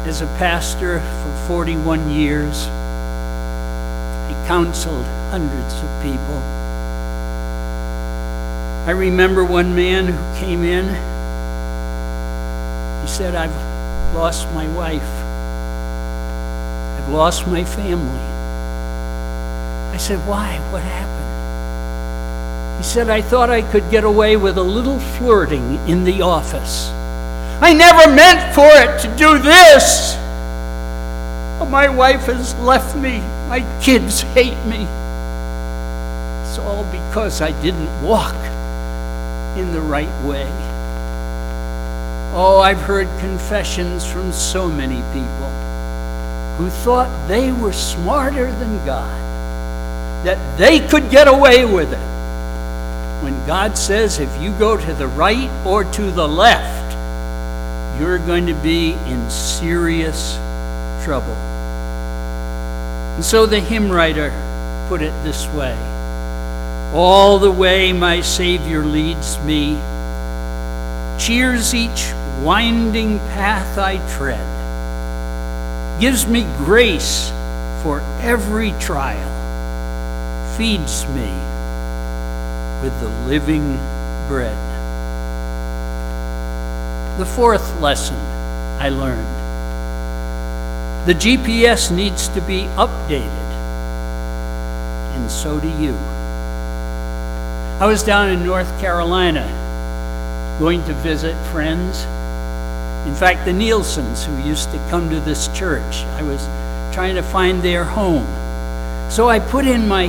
As a pastor for 41 years, I counseled hundreds of people. I remember one man who came in. He said, "I've lost my wife. I've lost my family." I said, "Why? What happened?" He said, "I thought I could get away with a little flirting in the office. I never meant for it to do this. But my wife has left me. My kids hate me. It's all because I didn't walk in the right way." Oh, I've heard confessions from so many people who thought they were smarter than God, that they could get away with it. When God says, if you go to the right or to the left, you're going to be in serious trouble. And so the hymn writer put it this way: all the way my Savior leads me, cheers each winding path I tread, gives me grace for every trial, feeds me with the living bread. The fourth lesson I learned: the GPS needs to be updated, and so do you. I was down in North Carolina going to visit friends. In fact, the Nielsen's, who used to come to this church, I was trying to find their home. So I put in my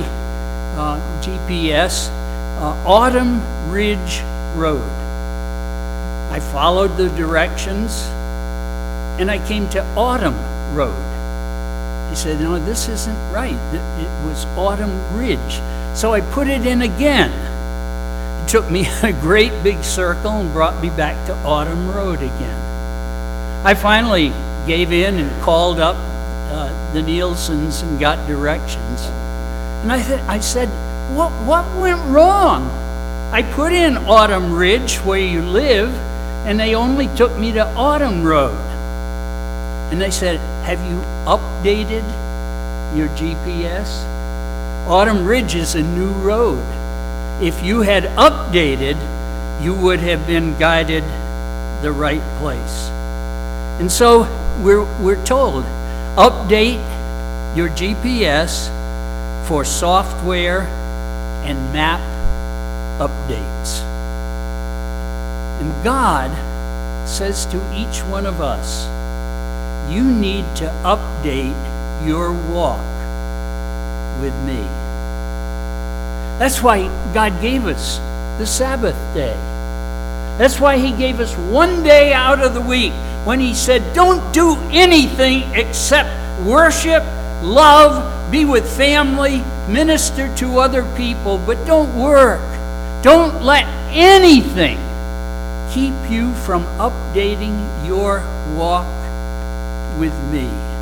GPS, Autumn Ridge Road. I followed the directions, and I came to Autumn Road. He said, "No, this isn't right. It was Autumn Ridge." So I put it in again. It took me a great big circle and brought me back to Autumn Road again. I finally gave in and called up the Nielsen's and got directions. And I said, what went wrong? I put in Autumn Ridge, where you live, and they only took me to Autumn Road. And they said, "Have you updated your GPS? Autumn Ridge is a new road. If you had updated, you would have been guided the right place." And so we're told, update your GPS for software and map updates. And God says to each one of us, you need to update your walk with me. That's why God gave us the Sabbath day. That's why He gave us one day out of the week when He said, don't do anything except worship, love, be with family, minister to other people, but don't work. Don't let anything keep you from updating your walk with me.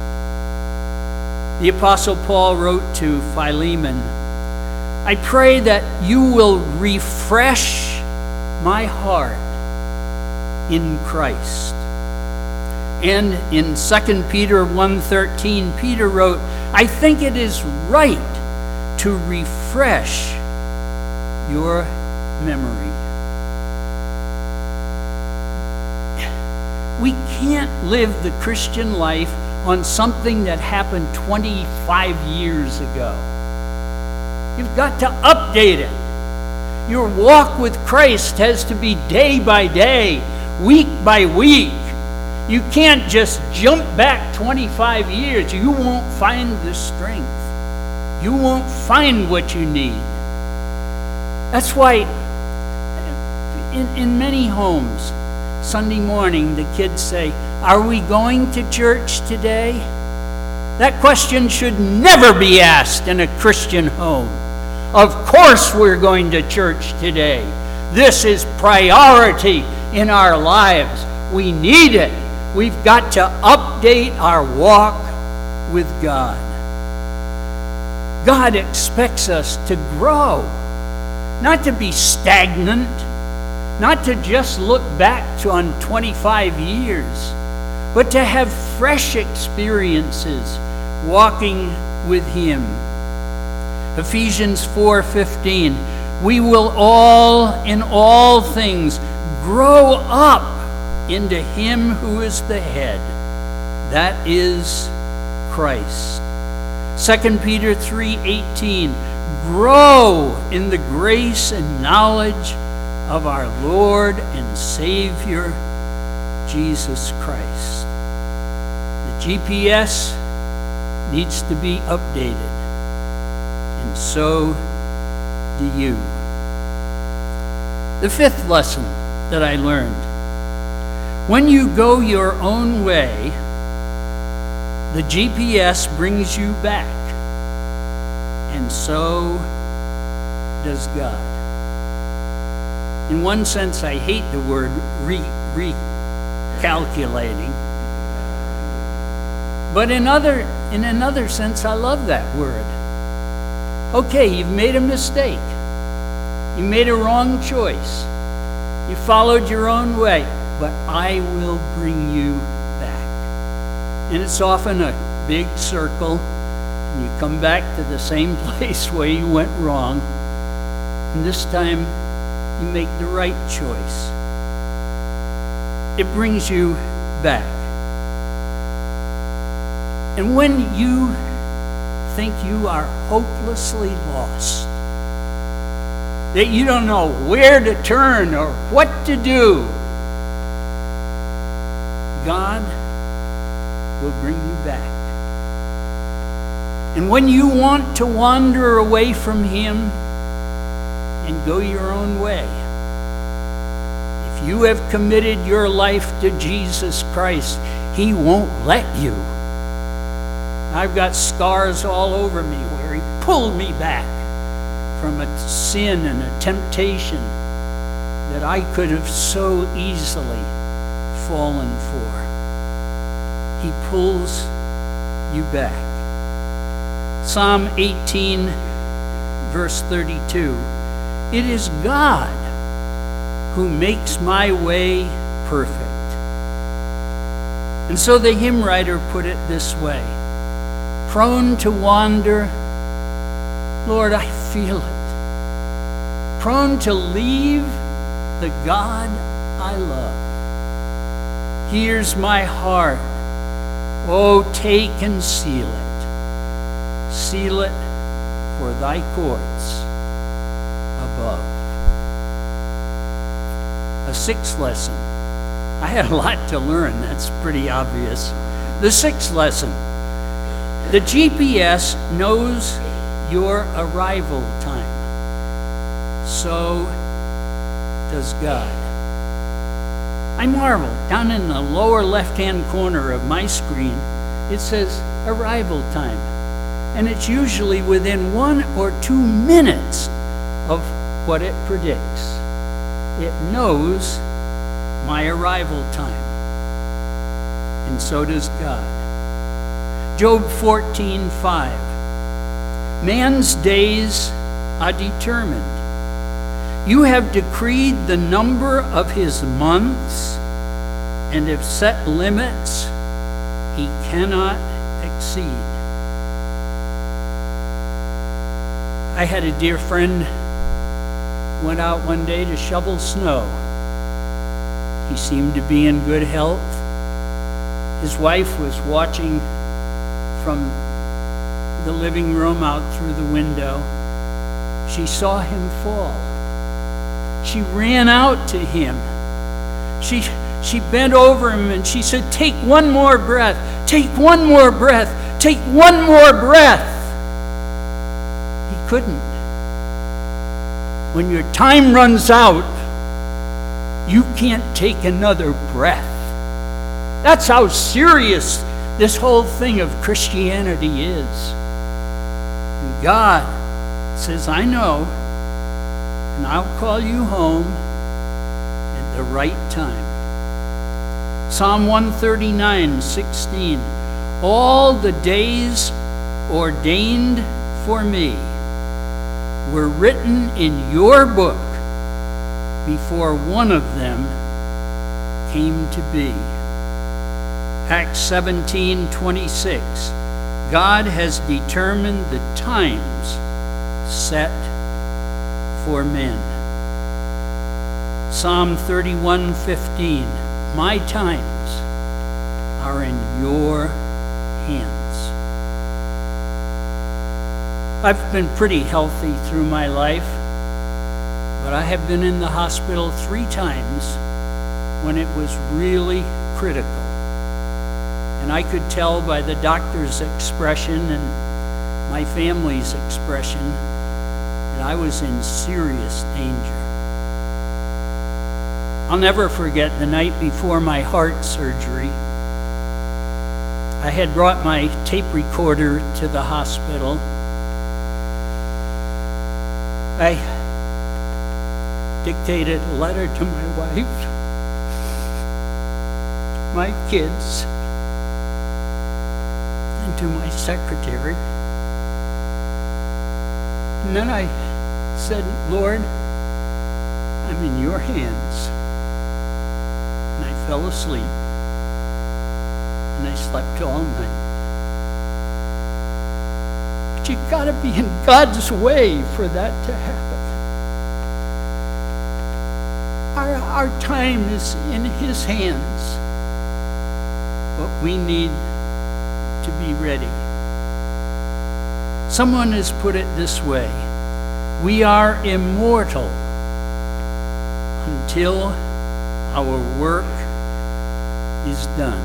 The Apostle Paul wrote to Philemon, I pray that you will refresh my heart in Christ. And in 2 Peter 1:13, Peter wrote, I think it is right to refresh your memory. We can't live the Christian life on something that happened 25 years ago. You've got to update it. Your walk with Christ has to be day by day, week by week. You can't just jump back 25 years. You won't find the strength. You won't find what you need. That's why in many homes, Sunday morning, the kids say, are we going to church today? That question should never be asked in a Christian home. Of course we're going to church today. This is priority in our lives. We need it. We've got to update our walk with God. God expects us to grow, not to be stagnant, not to just look back on 25 years, but to have fresh experiences walking with Him. Ephesians 4:15, we will all, in all things, grow up into Him who is the head, that is Christ. 2 Peter 3:18, grow in the grace and knowledge of our Lord and Savior, Jesus Christ. The GPS needs to be updated, and so do you. The fifth lesson that I learned: when you go your own way, the GPS brings you back, and so does God. In one sense, I hate the word recalculating, but in another sense, I love that word. Okay, you've made a mistake. You made a wrong choice. You followed your own way, but I will bring you back. And it's often a big circle, and you come back to the same place where you went wrong, and this time you make the right choice. It brings you back. And when you think you are hopelessly lost, that you don't know where to turn or what to do, God will bring you back. And when you want to wander away from Him and go your own way, if you have committed your life to Jesus Christ, He won't let you. I've got scars all over me where He pulled me back from a sin and a temptation that I could have so easily fallen for. He pulls you back. Psalm 18, verse 32. It is God who makes my way perfect. And so the hymn writer put it this way: prone to wander, Lord, I feel it. Prone to leave the God I love. Here's my heart. Oh, take and seal it. Seal it for thy courts above. A sixth lesson. I had a lot to learn, that's pretty obvious. The sixth lesson. The GPS knows your arrival time. So does God. I marvel, down in the lower left-hand corner of my screen, it says arrival time. And it's usually within 1 or 2 minutes of what it predicts. It knows my arrival time. And so does God. Job 14:5. Man's days are determined. You have decreed the number of his months and have set limits he cannot exceed. I had a dear friend went out one day to shovel snow. He seemed to be in good health. His wife was watching from the living room out through the window. She saw him fall. She ran out to him. She bent over him and she said, "Take one more breath. Take one more breath. Take one more breath." He couldn't. When your time runs out, you can't take another breath. That's how serious this whole thing of Christianity is. And God says, I know, and I'll call you home at the right time. Psalm 139:16. All the days ordained for me were written in your book before one of them came to be. Acts 17:26. God has determined the times set for men. Psalm 31:15. My times are in your hands. I've been pretty healthy through my life, but I have been in the hospital 3 times when it was really critical. And I could tell by the doctor's expression and my family's expression that I was in serious danger. I'll never forget the night before my heart surgery. I had brought my tape recorder to the hospital. I dictated a letter to my wife, my kids, and to my secretary. And then I said, Lord, I'm in your hands. And I fell asleep. And I slept all night. But you gotta be in God's way for that to happen. Our time is in His hands. But we need to be ready. Someone has put it this way: we are immortal until our work is done.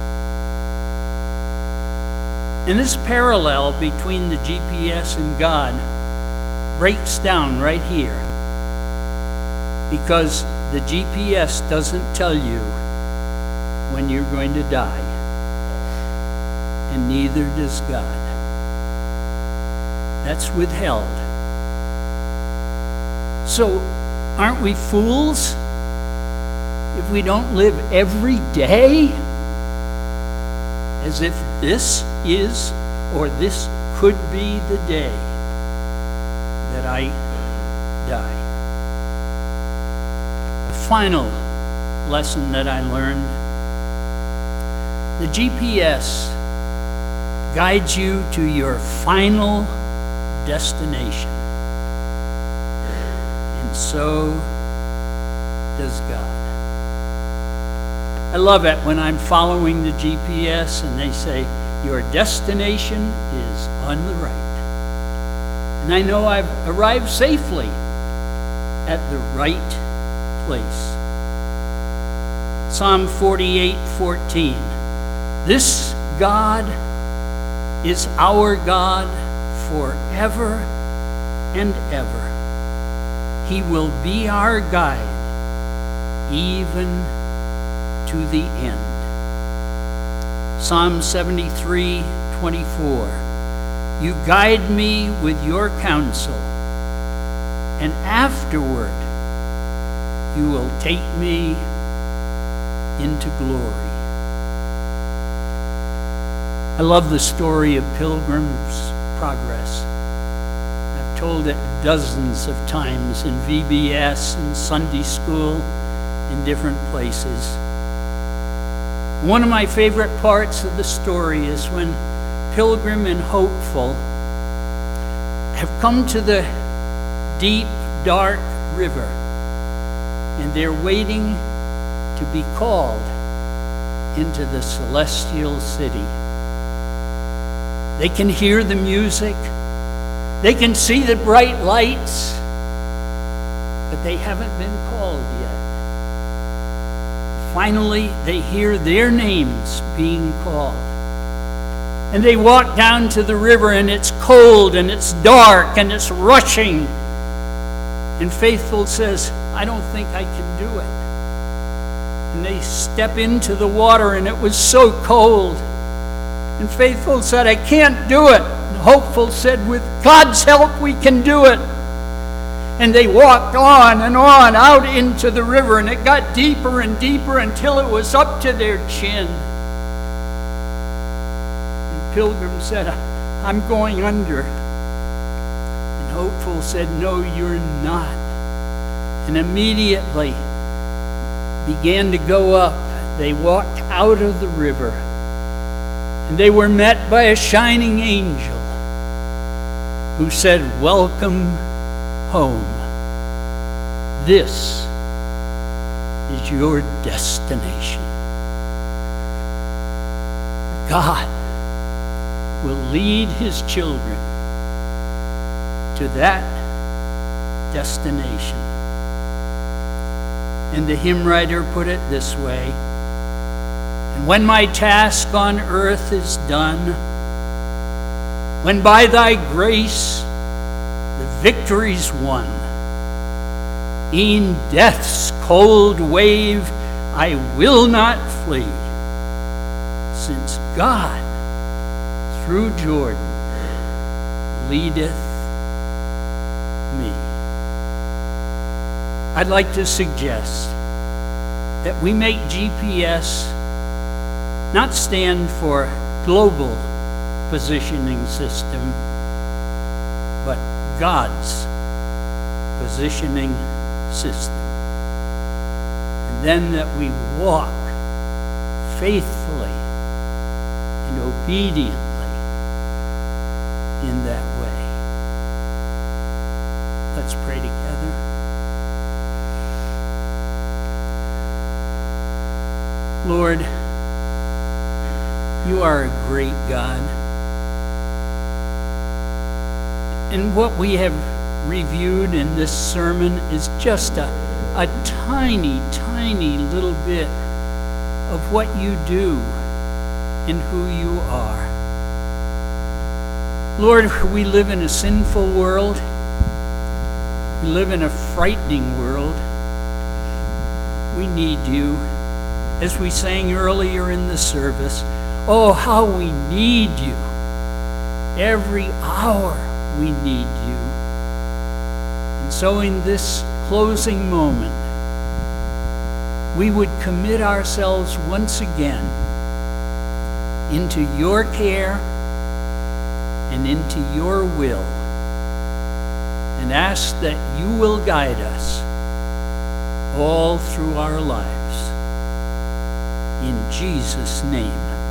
And this parallel between the GPS and God breaks down right here, because the GPS doesn't tell you when you're going to die, and neither does God. That's withheld. So, aren't we fools if we don't live every day as if this is or this could be the day that I die? The final lesson that I learned: the GPS guides you to your final destination, and so does God. I love it when I'm following the GPS and they say, your destination is on the right. And I know I've arrived safely at the right place. Psalm 48:14. This God is our God forever and ever. He will be our guide even to the end. Psalm 73:24. You guide me with your counsel, and afterward you will take me into glory. I love the story of Pilgrim's Progress. I've told it dozens of times in VBS and Sunday school in different places. One of my favorite parts of the story is when Pilgrim and Hopeful have come to the deep, dark river, and they're waiting to be called into the celestial city. They can hear the music, they can see the bright lights, but they haven't been called yet. Finally, they hear their names being called. And they walk down to the river, and it's cold, and it's dark, and it's rushing. And Faithful says, I don't think I can do it. And they step into the water, and it was so cold. And Faithful said, I can't do it. And Hopeful said, with God's help, we can do it. And they walked on and on out into the river, and it got deeper and deeper until it was up to their chin. And Pilgrim said, I'm going under. And Hopeful said, no, you're not. And immediately began to go up. They walked out of the river, And they were met by a shining angel who said, "Welcome home. This is your destination." God will lead his children to that destination. And the hymn writer put it this way: "And when my task on earth is done, when by thy grace the victory's won, e'en death's cold wave I will not flee, since God through Jordan leadeth me." I'd like to suggest that we make GPS not stand for global positioning system, but God's positioning system. And then that we walk faithfully and obediently in that way. Let's pray together. Lord, you are a great God. And what we have reviewed in this sermon is just a tiny, tiny little bit of what you do and who you are. Lord, we live in a sinful world. We live in a frightening world. We need you. As we sang earlier in the service, oh, how we need you. Every hour we need you. And so in this closing moment, we would commit ourselves once again into your care and into your will, and ask that you will guide us all through our lives. In Jesus' name.